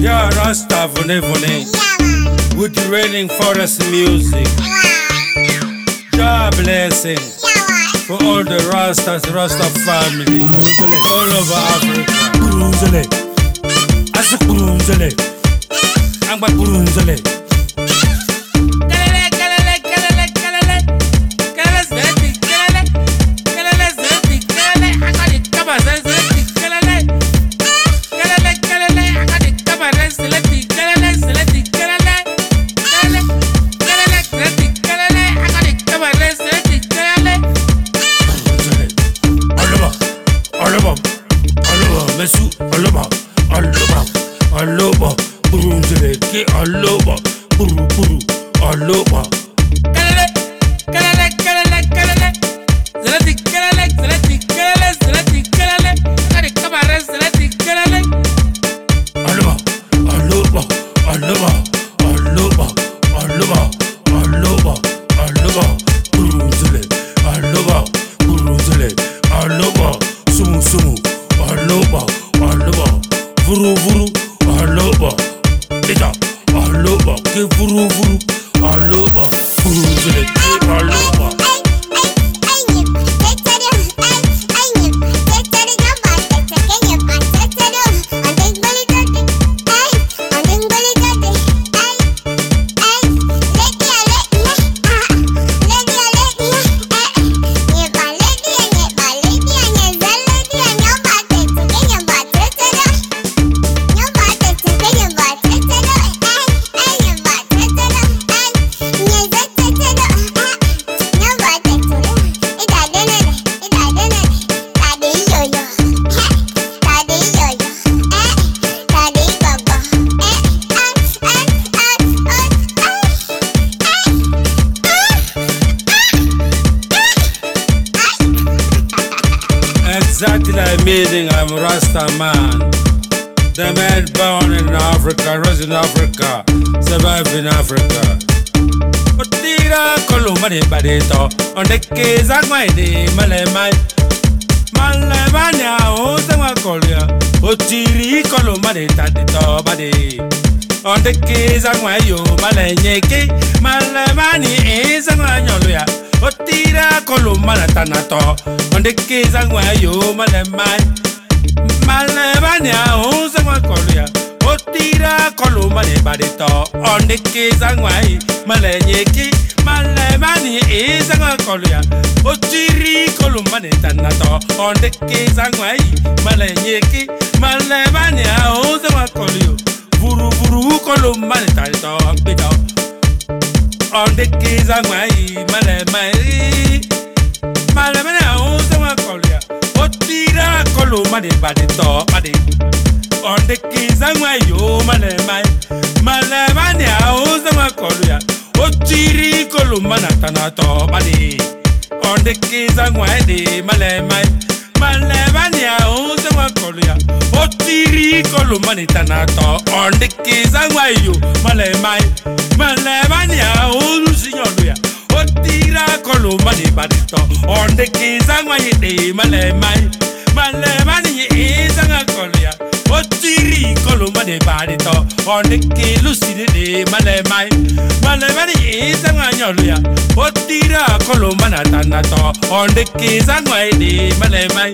Yeah, Rasta Vune Vune with the raining forest music. God blessing for all the Rastas, Rasta family all over Africa. Kurunzele, Asa Kurunzele, Amba Kurunzele. Mesu aloba, aloba, aloba, burunzele ke aloba, buru buru, aloba. Kalele, kalele, kalele, kalele, zelati kalele, zelati kalele, zelati kalele, kari kabare zelati kalele. Aloba, aloba, aloba, aloba, aloba, aloba, aloba, burunzele, aloba, burunzele, aloba, sumu sumu. Aloba, aloba, vuru vuru, aloba, ita, aloba, ke vuru vuru, aloba, vuru zele, ke aloba. Exactly like meaning I'm Rasta man. The man born in Africa, raised in Africa, survived in Africa. Otira kolumani badito, on the case of my day, Malemai. Malemania, Osama Kolia, Otiri kolumani tadito badi. On the case of my yo, Malenyeke, Malemani is a manolia. Otira kolumana tanato, on the case of my yo, Malemai. Malemania, Osama Kolia, Otira kolumani badito, on the case of my Malenyeke, Malemani is a manolia. Otiri kolumani tanato, on the case of my Malenyeke, Malemania, Osama Kolia. Vuru vuru kolumani tanato, bito. On the keys of my malemai, malemai, Osama Kolia. Otira kolumani badito, badi. On the keys of my yo malemai, malemai, Osama Kolia. Otiri kolumana tanato, badi. On the keys of my day, malemai, malemai, Osama Kolia. Otiri kolumani tanato, on the keys of my yo malemai. Malemania, oh, Signoria. Otira kolumani badito. On the keys of my day, Malemai. Malemani is a colia. Otiri kolumani badito. On the key Lucy de Malemai. Malemani is a manolia. Otira kolumana tanato. On the keys of my day, Malemai.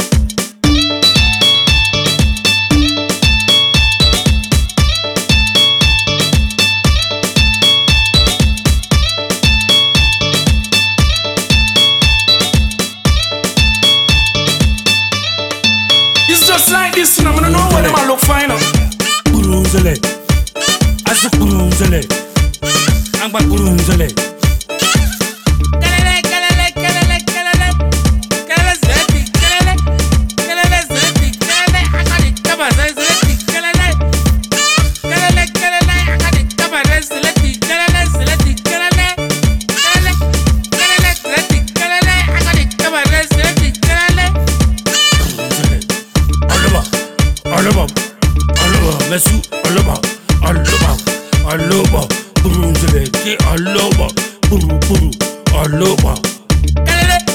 Just like this, I don't know what them look fine up. Kurunzele, Asa Kurunzele, Amba Kurunzele. Kalele, kalele, kalele, kalele, kalele, zelati, kalele, kalele, zelati, kalele, akadi kabare zelati, kalele, kalele, kalele, akadi kabare zelati, kalele, zelati, kalele, kalele, kalele, zelati, kalele, akadi kabare zelati, kalele. Aloba, aloba, aloba, mesu aloba, aloba, aloba, burunzele ke aloba, buru buru, aloba. Kalele,